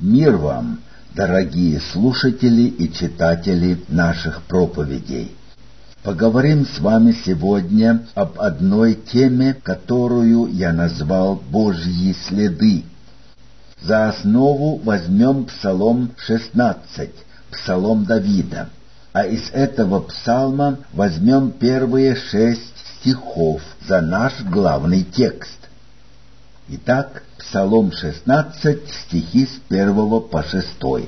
Мир вам, дорогие слушатели и читатели наших проповедей. Поговорим с вами сегодня об одной теме, которую я назвал «Божьи следы». За основу возьмем Псалом 16, Псалом Давида, а из этого псалма возьмем первые 6 стихов за наш главный текст. Итак, Псалом 16, стихи с 1 по 6.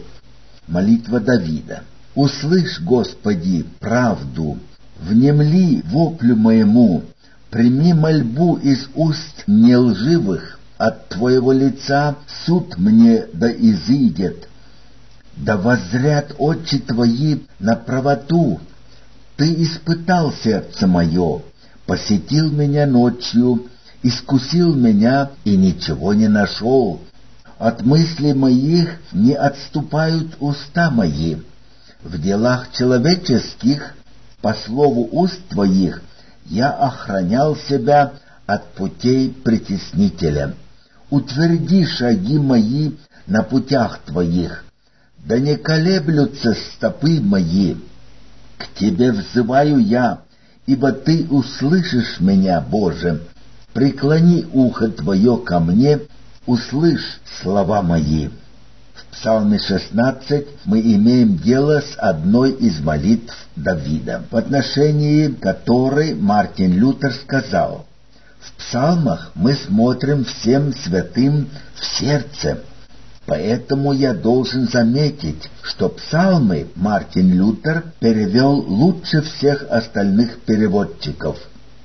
Молитва Давида. «Услышь, Господи, правду, внемли воплю моему, прими мольбу из уст нелживых, от Твоего лица суд мне да изыдет. Да воззрят очи Твои на правоту. Ты испытал сердце мое, посетил меня ночью, искусил меня и ничего не нашел. От мыслей моих не отступают уста мои. В делах человеческих, по слову уст Твоих, я охранял себя от путей притеснителя. Утверди шаги мои на путях Твоих, да не колеблются стопы мои. К Тебе взываю я, ибо Ты услышишь меня, Боже. Преклони ухо Твое ко мне, услышь слова мои». В Псалме 16 мы имеем дело с одной из молитв Давида, в отношении которой Мартин Лютер сказал: «В псалмах мы смотрим всем святым в сердце». Поэтому я должен заметить, что псалмы Мартин Лютер перевел лучше всех остальных переводчиков.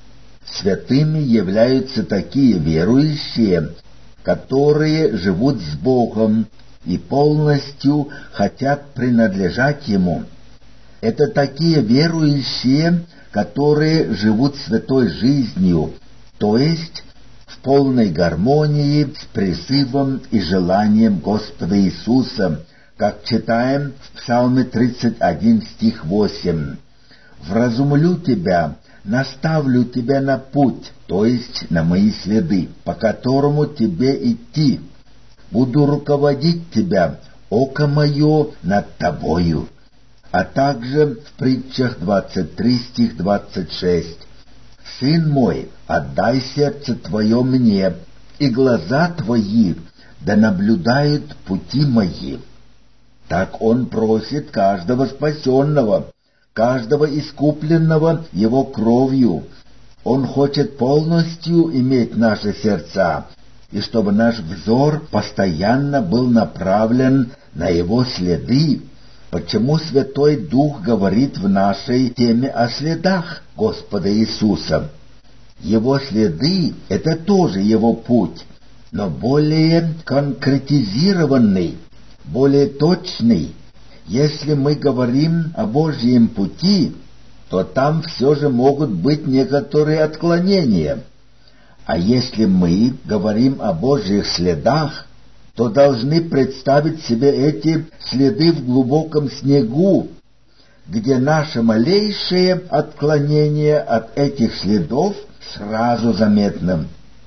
Святыми являются такие верующие, которые живут с Богом и полностью хотят принадлежать Ему. Это такие верующие, которые живут святой жизнью, то есть в полной гармонии с призывом и желанием Господа Иисуса, как читаем в Псалме 31, стих 8. «Вразумлю тебя, наставлю тебя на путь, то есть на мои следы, по которому тебе идти. Буду руководить тебя, око мое над тобою». А также в притчах 23, стих 26. «Сын мой, отдай сердце твое мне, и глаза твои да наблюдают пути мои». Так он просит каждого спасенного, каждого искупленного его кровью. Он хочет полностью иметь наши сердца, и чтобы наш взор постоянно был направлен на его следы. Почему Святой Дух говорит в нашей теме о следах Господа Иисуса? Его следы — это тоже его путь, но более конкретизированный, более точный. Если мы говорим о Божьем пути, то там все же могут быть некоторые отклонения. А если мы говорим о Божьих следах, то должны представить себе эти следы в глубоком снегу, где наше малейшее отклонение от этих следов сразу заметно.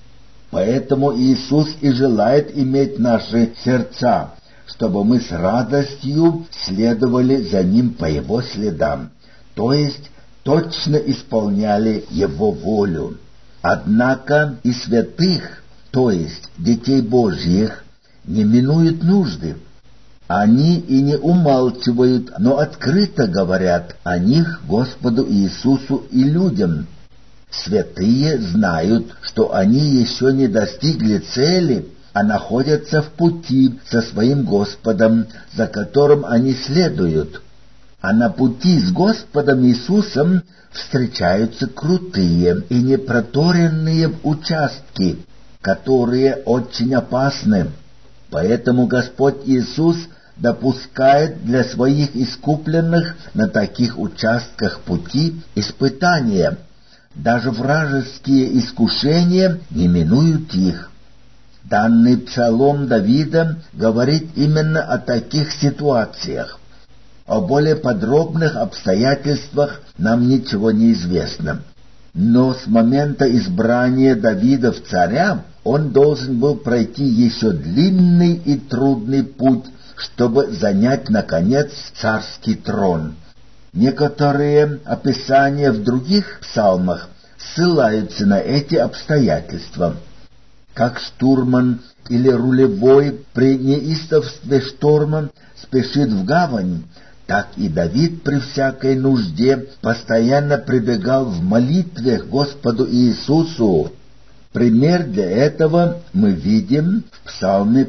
Поэтому Иисус и желает иметь наши сердца, чтобы мы с радостью следовали за Ним по Его следам, то есть точно исполняли Его волю. Однако и святых, то есть детей Божьих, не минуют нужды. Они и не умалчивают, но открыто говорят о них Господу Иисусу и людям. Святые знают, что они еще не достигли цели, а находятся в пути со своим Господом, за которым они следуют. А на пути с Господом Иисусом встречаются крутые и непроторенные участки, которые очень опасны. Поэтому Господь Иисус допускает для своих искупленных на таких участках пути испытания. Даже вражеские искушения не минуют их. Данный псалом Давида говорит именно о таких ситуациях. О более подробных обстоятельствах нам ничего не известно. Но с момента избрания Давида в царя Он должен был пройти еще длинный и трудный путь, чтобы занять, наконец, царский трон. Некоторые описания в других псалмах ссылаются на эти обстоятельства. Как штурман или рулевой при неистовстве шторма спешит в гавань, так и Давид при всякой нужде постоянно прибегал в молитве к Господу Иисусу. Пример для этого мы видим в Псалме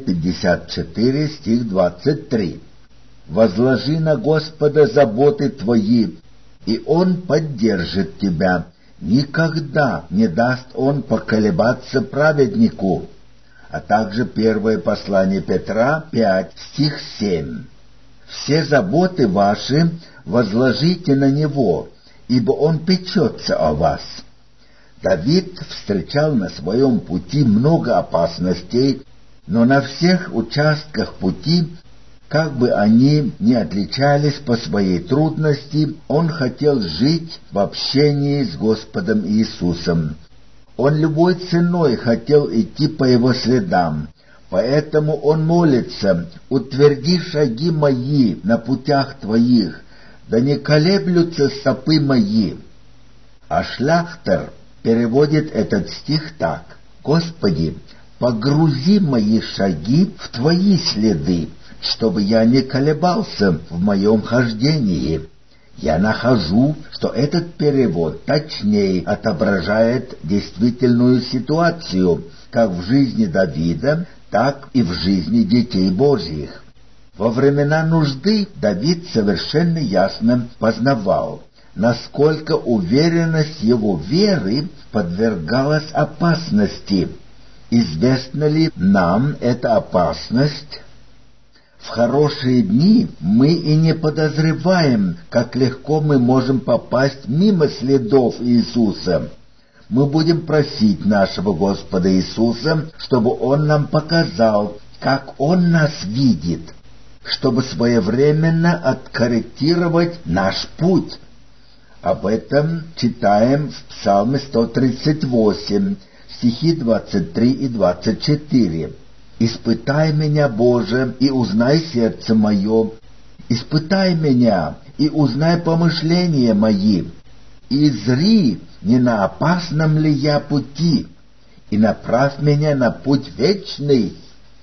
54, стих 23. «Возложи на Господа заботы твои, и Он поддержит тебя. Никогда не даст Он поколебаться праведнику». А также первое послание Петра 5, стих 7. «Все заботы ваши возложите на Него, ибо Он печется о вас». Давид встречал на своем пути много опасностей, но на всех участках пути, как бы они ни отличались по своей трудности, он хотел жить в общении с Господом Иисусом. Он любой ценой хотел идти по Его следам, поэтому он молится: «Утверди шаги мои на путях Твоих, да не колеблются стопы мои». А Шляхтер переводит этот стих так: «Господи, погрузи мои шаги в Твои следы, чтобы я не колебался в моем хождении». Я нахожу, что этот перевод точнее отображает действительную ситуацию как в жизни Давида, так и в жизни детей Божьих. Во времена нужды Давид совершенно ясно познавал, насколько уверенность его веры подвергалась опасности. Известна ли нам эта опасность? В хорошие дни мы и не подозреваем, как легко мы можем попасть мимо следов Иисуса. Мы будем просить нашего Господа Иисуса, чтобы Он нам показал, как Он нас видит, чтобы своевременно откорректировать наш путь. Об этом читаем в Псалме 138, стихи 23 и 24. «Испытай меня, Боже, и узнай сердце мое. Испытай меня, и узнай помышления мои. И зри, не на опасном ли я пути, и направь меня на путь вечный».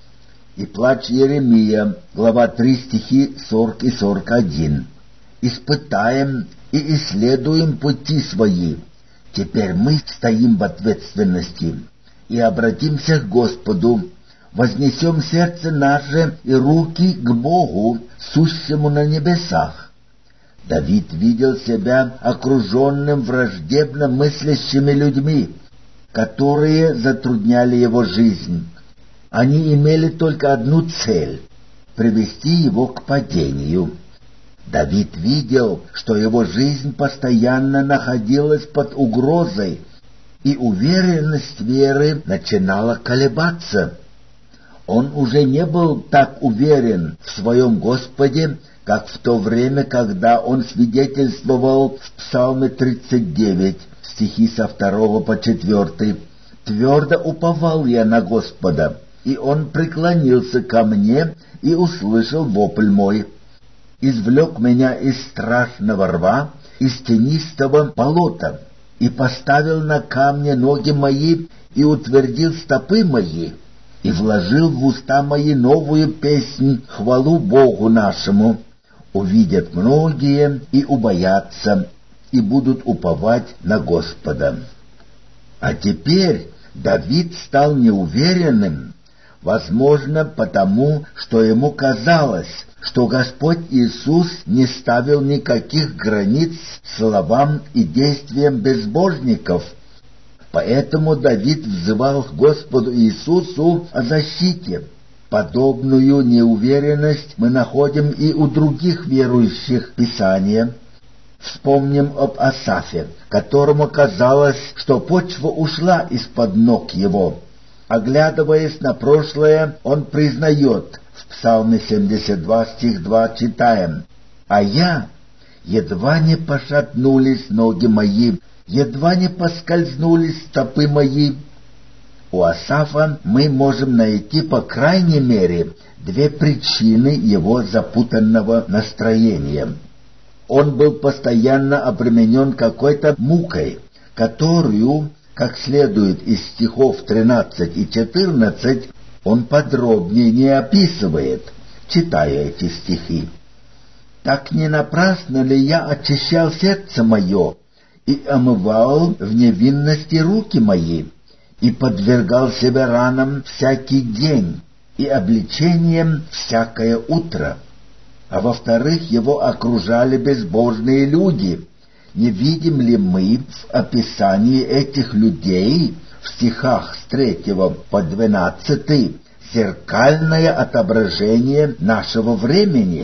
И плач Иеремия, глава 3, стихи 40 и 41. «Испытаем и исследуем пути свои». Теперь мы стоим в ответственности и обратимся к Господу, вознесем сердце наше и руки к Богу, сущему на небесах. Давид видел себя окруженным враждебно мыслящими людьми, которые затрудняли его жизнь. Они имели только одну цель — привести его к падению. Давид видел, что его жизнь постоянно находилась под угрозой, и уверенность веры начинала колебаться. Он уже не был так уверен в своем Господе, как в то время, когда он свидетельствовал в Псалме 39, стихи со 2 по 4. «Твердо уповал я на Господа, и Он преклонился ко мне и услышал вопль мой. Извлек меня из страшного рва, из тенистого болота, и поставил на камне ноги мои, и утвердил стопы мои, и вложил в уста мои новую песнь, хвалу Богу нашему. Увидят многие и убоятся, и будут уповать на Господа». А теперь Давид стал неуверенным, возможно, потому, что ему казалось, что Господь Иисус не ставил никаких границ словам и действиям безбожников. Поэтому Давид взывал к Господу Иисусу о защите. Подобную неуверенность мы находим и у других верующих Писания. Вспомним об Асафе, которому казалось, что почва ушла из-под ног его. Оглядываясь на прошлое, он признает, в Псалме 72, стих 2 читаем: «А я, едва не пошатнулись ноги мои, едва не поскользнулись стопы мои». У Асафа мы можем найти по крайней мере две причины его запутанного настроения. Он был постоянно обременен какой-то мукой, которую, как следует из стихов 13 и 14, он подробнее не описывает, читая эти стихи. «Так не напрасно ли я очищал сердце мое и омывал в невинности руки мои, и подвергал себя ранам всякий день и обличением всякое утро?» А во-вторых, его окружали безбожные люди. Не видим ли мы в описании этих людей в стихах с 3 по 12 зеркальное отображение нашего времени?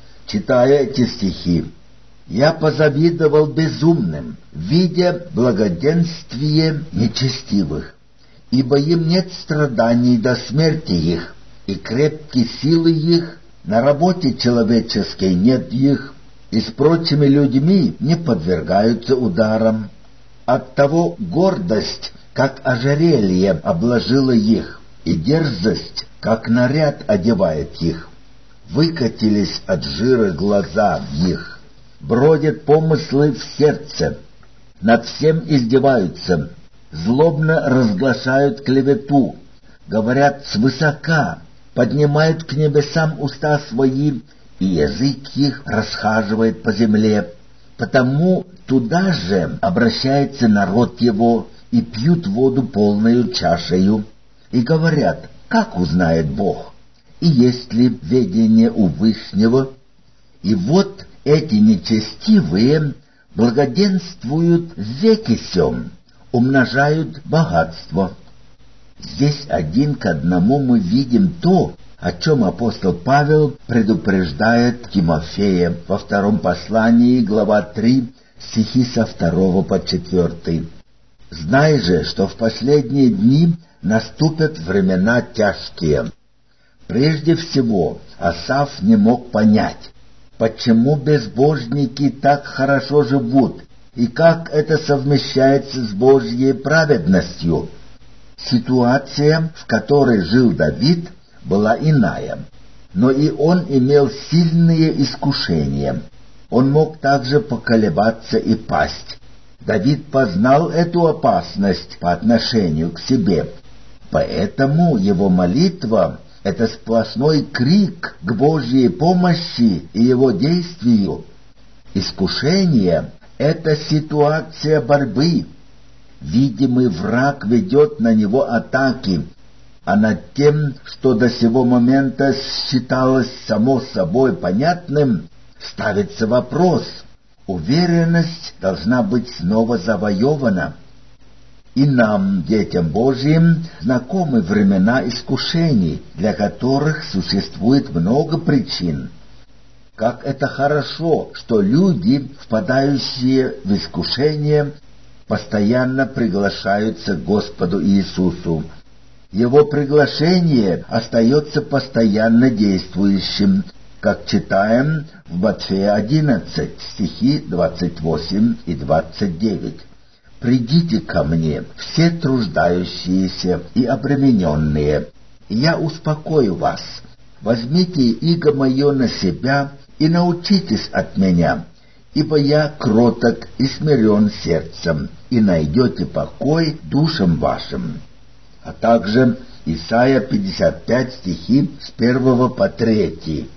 Читая эти стихи, «Я позавидовал безумным, видя благоденствие нечестивых, ибо им нет страданий до смерти их, и крепкие силы их, на работе человеческой нет их, и с прочими людьми не подвергаются ударам. Оттого гордость, как ожерелье, обложила их, и дерзость, как наряд, одевает их. Выкатились от жира глаза их, бродят помыслы в сердце, над всем издеваются, злобно разглашают клевету, говорят свысока, поднимают к небесам уста свои, и язык их расхаживает по земле. Потому туда же обращается народ его, и пьют воду полною чашею, и говорят: как узнает Бог, и есть ли ведение у Вышнего? И вот эти нечестивые благоденствуют в веки сем, умножают богатство. Здесь 1 к 1 мы видим то, о чем апостол Павел предупреждает Тимофея во 2 послании, глава 3, стихи со 2 по 4. «Знай же, что в последние дни наступят времена тяжкие». Прежде всего, Асаф не мог понять, почему безбожники так хорошо живут и как это совмещается с Божьей праведностью. Ситуация, в которой жил Давид, была иная, но и он имел сильные искушения. Он мог также поколебаться и пасть. Давид познал эту опасность по отношению к себе, поэтому его молитва — это сплошной крик к Божьей помощи и его действию. Искушение — это ситуация борьбы. Видимый враг ведет на него атаки, а над тем, что до сего момента считалось само собой понятным, ставится вопрос. Уверенность должна быть снова завоевана. И нам, детям Божьим, знакомы времена искушений, для которых существует много причин. Как это хорошо, что люди, впадающие в искушение, постоянно приглашаются к Господу Иисусу. Его приглашение остается постоянно действующим, как читаем в Матфея 11, стихи 28 и 29. «Придите ко мне, все труждающиеся и обремененные, и я успокою вас. Возьмите иго мое на себя и научитесь от меня, ибо я кроток и смирен сердцем, и найдете покой душам вашим». А также Исайя 55, стихи с 1 по 3.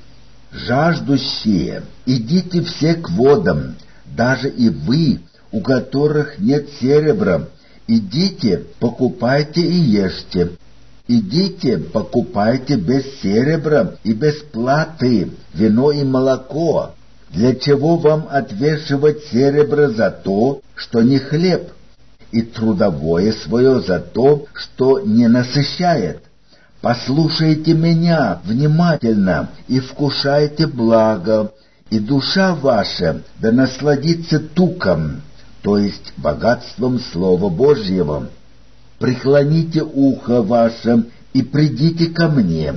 «Жаждущие, идите все к водам, даже и вы, у которых нет серебра, идите, покупайте и ешьте. Идите, покупайте без серебра и без платы вино и молоко. Для чего вам отвешивать серебро за то, что не хлеб, и трудовое свое за то, что не насыщает? Послушайте меня внимательно и вкушайте благо, и душа ваша да насладится туком, то есть богатством Слова Божьего. Преклоните ухо ваше и придите ко мне.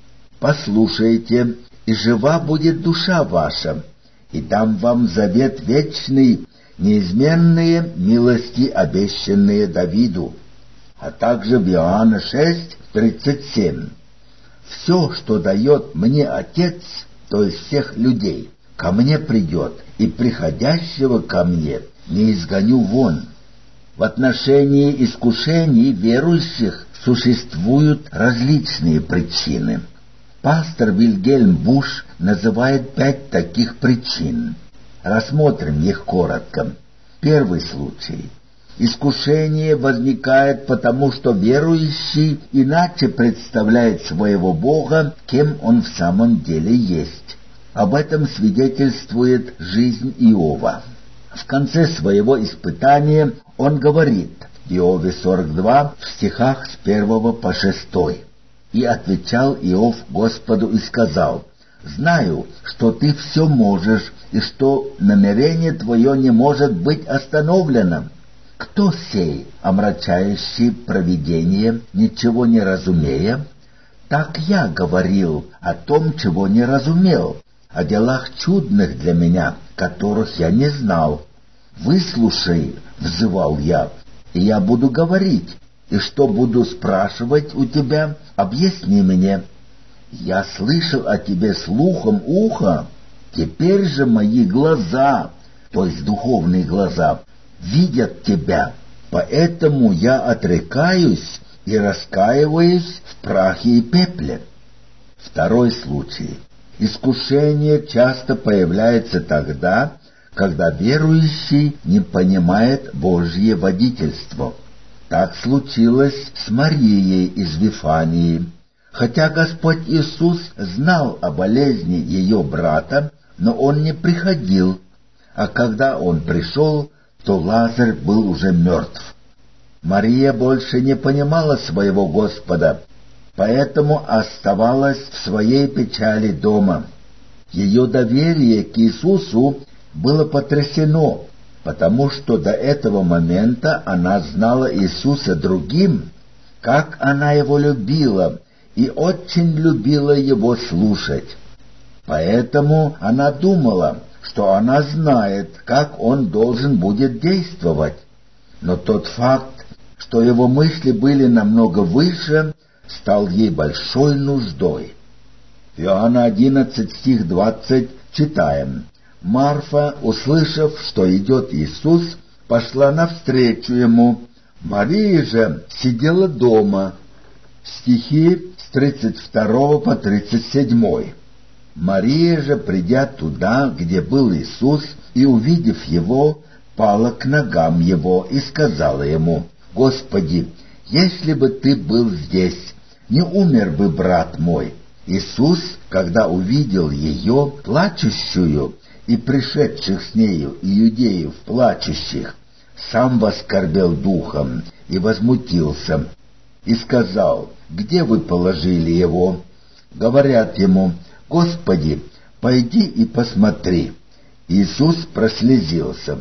Послушайте, и жива будет душа ваша, и дам вам завет вечный, неизменные милости, обещанные Давиду». а также в Иоанна 6:37. «Все, что дает мне Отец, то есть всех людей, ко мне придет, и приходящего ко мне не изгоню вон». В отношении искушений верующих существуют различные причины. Пастор Вильгельм Буш называет 5 таких причин. Рассмотрим их коротко. Первый случай. Искушение возникает потому, что верующий иначе представляет своего Бога, кем он в самом деле есть. Об этом свидетельствует жизнь Иова. В конце своего испытания он говорит в Иове 42 в стихах с 1 по 6. «И отвечал Иов Господу и сказал: знаю, что ты все можешь, и что намерение твое не может быть остановлено. Кто сей, омрачающий провидение, ничего не разумея? Так я говорил о том, чего не разумел, о делах чудных для меня, которых я не знал. Выслушай, взывал я, и я буду говорить, и что буду спрашивать у тебя, объясни мне. Я слышал о тебе слухом уха, теперь же мои глаза, то есть духовные глаза, видят тебя, поэтому я отрекаюсь и раскаиваюсь в прахе и пепле». Второй случай. Искушение часто появляется тогда, когда верующий не понимает Божье водительство. Так случилось с Марией из Вифании. Хотя Господь Иисус знал о болезни ее брата, но Он не приходил, а когда Он пришел, то Лазарь был уже мертв. Мария больше не понимала своего Господа, поэтому оставалась в своей печали дома. Ее доверие к Иисусу было потрясено, потому что до этого момента она знала Иисуса другим, как она Его любила и очень любила Его слушать. Поэтому она думала, что она знает, как Он должен будет действовать. Но тот факт, что его мысли были намного выше, стал ей большой нуждой. В Иоанна 11, стих 20 читаем: «Марфа, услышав, что идет Иисус, пошла навстречу Ему. Мария же сидела дома». Стихи с 32 по 37. Мария же, придя туда, где был Иисус, и увидев Его, пала к ногам Его и сказала Ему: «Господи, если бы Ты был здесь, не умер бы брат мой». Иисус, когда увидел ее, плачущую, и пришедших с нею иудеев плачущих, сам воскорбел духом и возмутился, и сказал: «Где вы положили его?» Говорят ему: «Господи, пойди и посмотри». Иисус прослезился.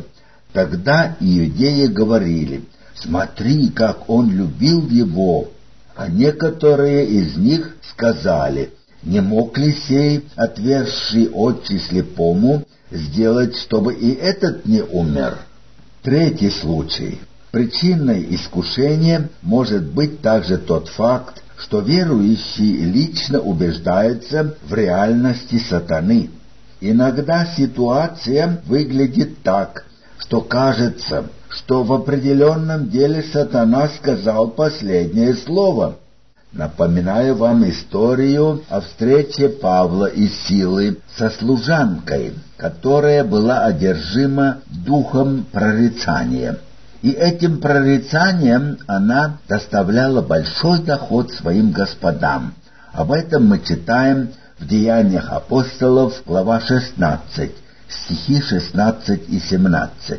Тогда иудеи говорили: «Смотри, как он любил его». А некоторые из них сказали: «Не мог ли сей, отверзший очи слепому, сделать, чтобы и этот не умер?» Третий случай. Причиной искушения может быть также тот факт, что верующий лично убеждается в реальности сатаны. Иногда ситуация выглядит так, что кажется, что в определенном деле сатана сказал последнее слово. Напоминаю вам историю о встрече Павла и Силы со служанкой, которая была одержима духом прорицания. И этим прорицанием она доставляла большой доход своим господам. Об этом мы читаем в Деяниях апостолов, глава 16, стихи 16 и 17.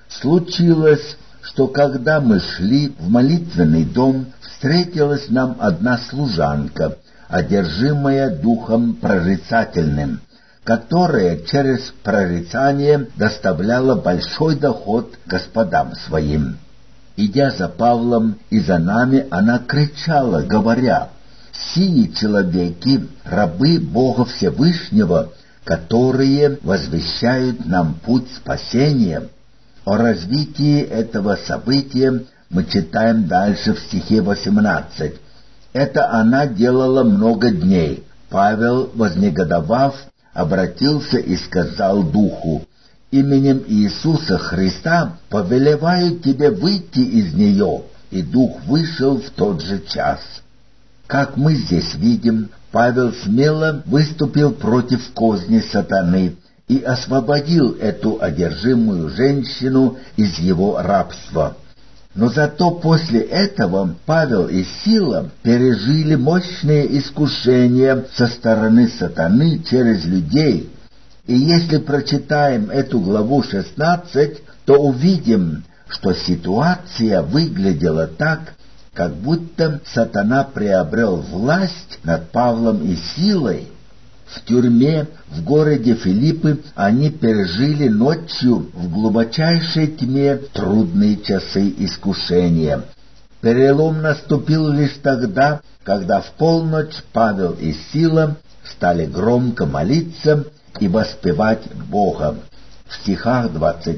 «Случилось, что когда мы шли в молитвенный дом, встретилась нам одна служанка, одержимая духом прорицательным, которая через прорицание доставляла большой доход господам своим. Идя за Павлом и за нами, она кричала, говоря: «Сии человеки, рабы Бога Всевышнего, которые возвещают нам путь спасения». О развитии этого события мы читаем дальше в стихе 18. Это она делала много дней. Павел, вознегодовав, обратился и сказал духу: «Именем Иисуса Христа повелеваю тебе выйти из нее». И дух вышел в тот же час. Как мы здесь видим, Павел смело выступил против козни сатаны и освободил эту одержимую женщину из его рабства. Но зато после этого Павел и Сила пережили мощные искушения со стороны сатаны через людей. И если прочитаем эту главу 16, то увидим, что ситуация выглядела так, как будто сатана приобрел власть над Павлом и Силой. В тюрьме в городе Филиппы они пережили ночью в глубочайшей тьме трудные часы искушения. Перелом наступил лишь тогда, когда в полночь Павел и Сила стали громко молиться и воспевать Бога. В стихах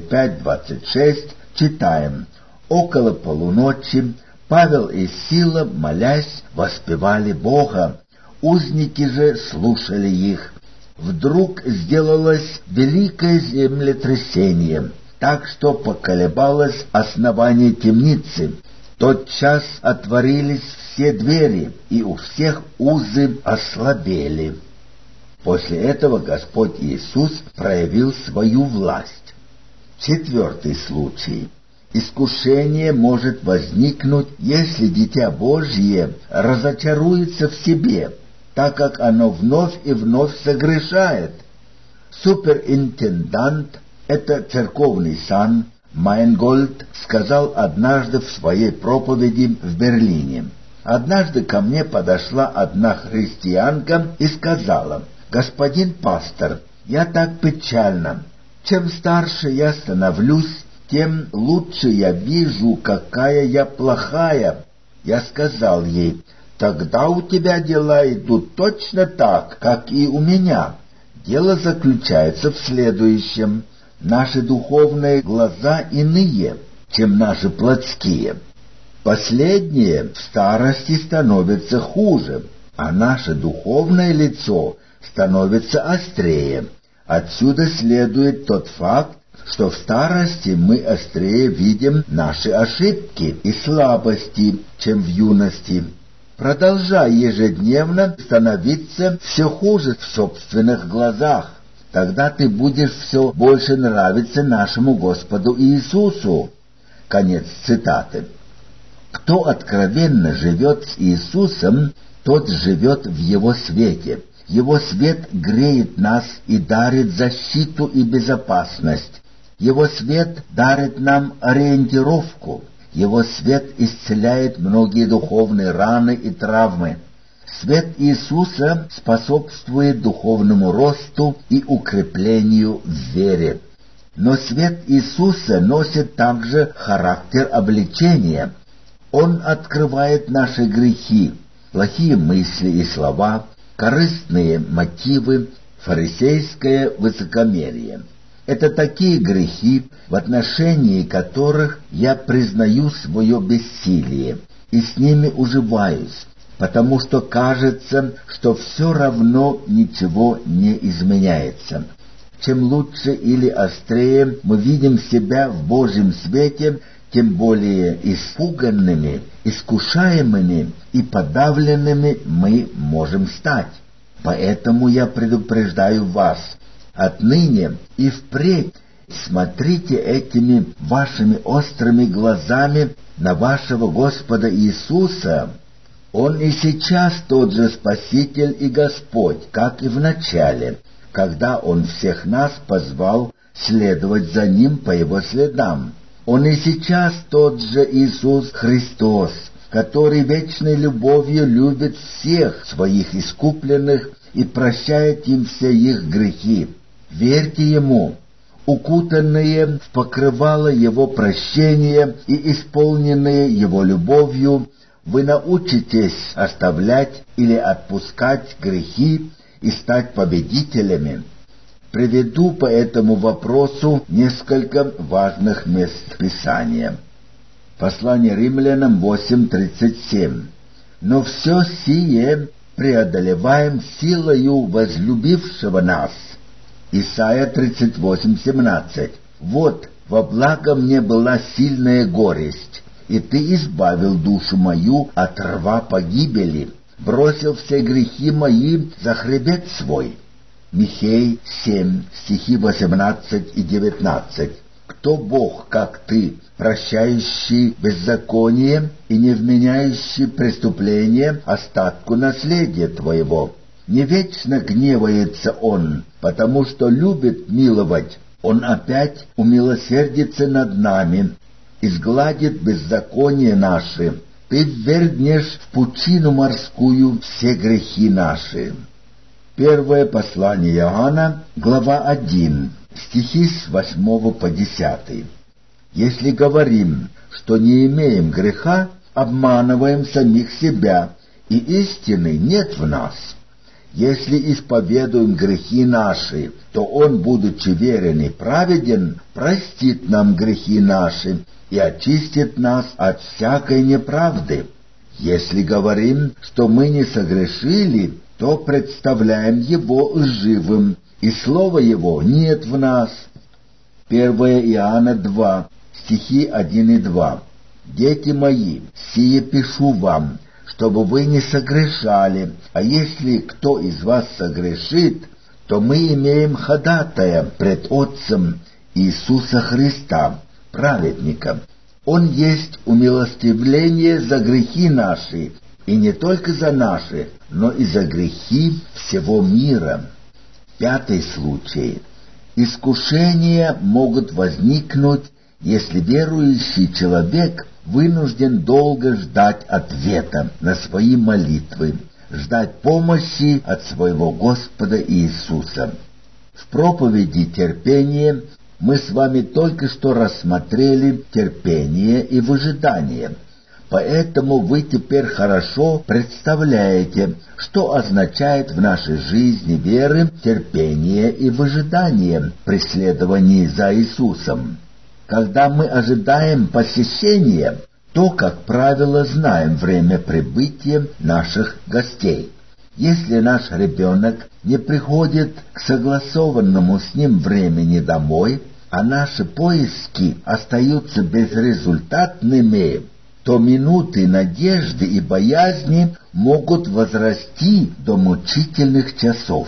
25-26 читаем: «Около полуночи Павел и Сила, молясь, воспевали Бога. Узники же слушали их. Вдруг сделалось великое землетрясение, так что поколебалось основание темницы. Тотчас отворились все двери, и у всех узы ослабели». После этого Господь Иисус проявил свою власть. Четвертый случай. Искушение может возникнуть, если Дитя Божье разочаруется в себе, так как оно вновь и вновь согрешает. Суперинтендант, это церковный сан, Майнгольд, сказал однажды в своей проповеди в Берлине: «Однажды ко мне подошла одна христианка и сказала: господин пастор, я так печальна. Чем старше я становлюсь, тем лучше я вижу, какая я плохая». Я сказал ей: «Тогда у тебя дела идут точно так, как и у меня. Дело заключается в следующем: наши духовные глаза иные, чем наши плотские. Последние в старости становятся хуже, а наше духовное лицо становится острее. Отсюда следует тот факт, что в старости мы острее видим наши ошибки и слабости, чем в юности. Продолжай ежедневно становиться все хуже в собственных глазах. Тогда ты будешь все больше нравиться нашему Господу Иисусу». Конец цитаты. Кто откровенно живет с Иисусом, тот живет в Его свете. Его свет греет нас и дарит защиту и безопасность. Его свет дарит нам ориентировку. Его свет исцеляет многие духовные раны и травмы. Свет Иисуса способствует духовному росту и укреплению в вере. Но свет Иисуса носит также характер обличения. Он открывает наши грехи, плохие мысли и слова, корыстные мотивы, фарисейское высокомерие. Это такие грехи, в отношении которых я признаю свое бессилие и с ними уживаюсь, потому что кажется, что все равно ничего не изменяется. Чем лучше или острее мы видим себя в Божьем свете, тем более испуганными, искушаемыми и подавленными мы можем стать. Поэтому я предупреждаю вас: отныне и впредь смотрите этими вашими острыми глазами на вашего Господа Иисуса. Он и сейчас тот же Спаситель и Господь, как и в начале, когда Он всех нас позвал следовать за Ним по Его следам. Он и сейчас тот же Иисус Христос, который вечной любовью любит всех своих искупленных и прощает им все их грехи. Верьте Ему. Укутанные в покрывало Его прощения и исполненные Его любовью, вы научитесь оставлять или отпускать грехи и стать победителями. Приведу по этому вопросу несколько важных мест Писания. Послание римлянам 8:37. Но все сие преодолеваем силою возлюбившего нас. Исайя 38:17. Вот, во благо мне была сильная горесть, и ты избавил душу мою от рва погибели, бросил все грехи мои за хребет свой. Михей 7, стихи 18 и 19. Кто Бог, как ты, прощающий беззаконие и не вменяющий преступление остатку наследия твоего? Не вечно гневается он, потому что любит миловать. Он опять умилосердится над нами, изгладит беззаконие наши. Ты ввергнешь в пучину морскую все грехи наши. Первое послание Иоанна, глава 1, стихи с 8 по 10. Если говорим, что не имеем греха, обманываем самих себя, и истины нет в нас. Если исповедуем грехи наши, то Он, будучи верен и праведен, простит нам грехи наши и очистит нас от всякой неправды. Если говорим, что мы не согрешили, то представляем Его живым, и слова Его нет в нас. 1 Иоанна 2, стихи 1 и 2. «Дети мои, сие пишу вам, чтобы вы не согрешали, а если кто из вас согрешит, то мы имеем ходатая пред Отцем Иисуса Христа, праведника. Он есть умилостивление за грехи наши, и не только за наши, но и за грехи всего мира». Пятый случай. Искушения могут возникнуть, если верующий человек вынужден долго ждать ответа на свои молитвы, ждать помощи от своего Господа Иисуса. В проповеди терпения мы с вами только что рассмотрели терпение и выжидание. Поэтому вы теперь хорошо представляете, что означает в нашей жизни веры терпение и выжидание при следовании за Иисусом. Когда мы ожидаем посещения, то, как правило, знаем время прибытия наших гостей. Если наш ребенок не приходит к согласованному с ним времени домой, а наши поиски остаются безрезультатными, то минуты надежды и боязни могут возрасти до мучительных часов.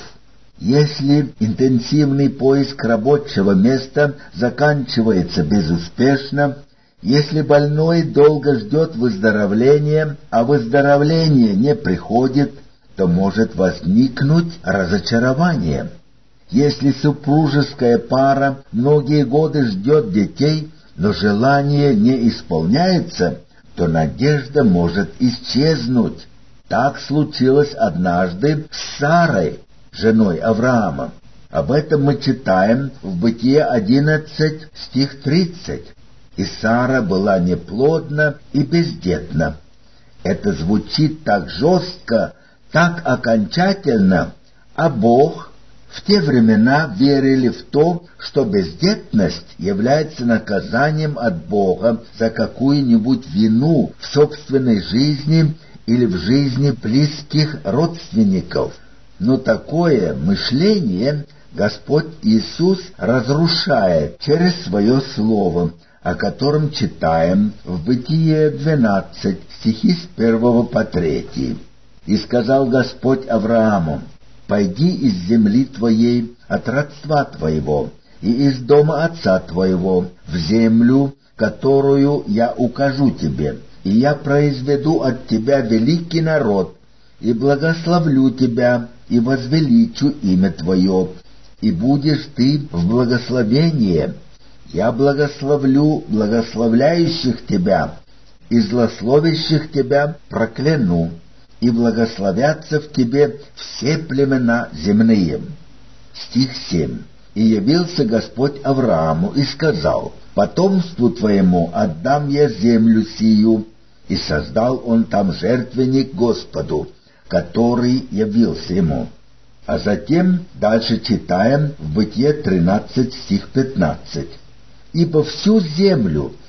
Если интенсивный поиск рабочего места заканчивается безуспешно, если больной долго ждет выздоровления, а выздоровление не приходит, то может возникнуть разочарование. Если супружеская пара многие годы ждет детей, но желание не исполняется, то надежда может исчезнуть. Так случилось однажды с Сарой, женой Авраама. Об этом мы читаем в Бытие 11, стих 30. «И Сара была неплодна и бездетна». Это звучит так жестко, так окончательно, а Бог в те времена верили в то, что бездетность является наказанием от Бога за какую-нибудь вину в собственной жизни или в жизни близких родственников. Но такое мышление Господь Иисус разрушает через свое Слово, о котором читаем в Бытие 12, стихи с 1 по 3. «И сказал Господь Аврааму: пойди из земли твоей, от родства твоего, и из дома отца твоего, в землю, которую я укажу тебе, и я произведу от тебя великий народ, и благословлю тебя, и возвеличу имя твое, и будешь ты в благословении. Я благословлю благословляющих тебя, и злословящих тебя прокляну, и благословятся в тебе все племена земные». Стих 7. «И явился Господь Аврааму и сказал: потомству твоему отдам я землю сию. И создал он там жертвенник Господу, который явился ему». А затем дальше читаем в Бытие 13, стих 15. «Ибо всю землю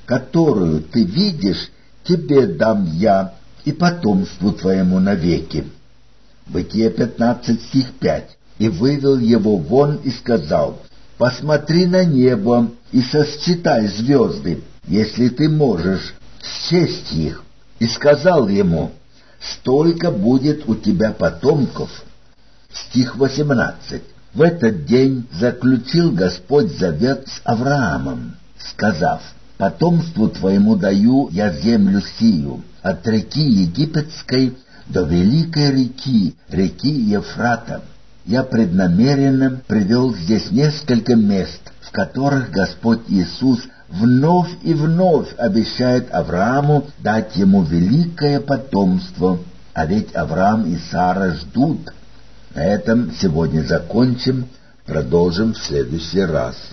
которую ты видишь, тебе дам я и потомству твоему навеки». Бытие 15, стих 5. «И вывел его вон и сказал: посмотри на небо и сосчитай звезды, если ты можешь счесть их. И сказал ему: столько будет у тебя потомков». Стих 18. «В этот день заключил Господь завет с Авраамом, сказав: потомству твоему даю я землю сию, от реки Египетской до великой реки, реки Ефрата». Я преднамеренно привел здесь несколько мест, в которых Господь Иисус вновь и вновь обещает Аврааму дать ему великое потомство, а ведь Авраам и Сара ждут. На этом сегодня закончим, продолжим в следующий раз.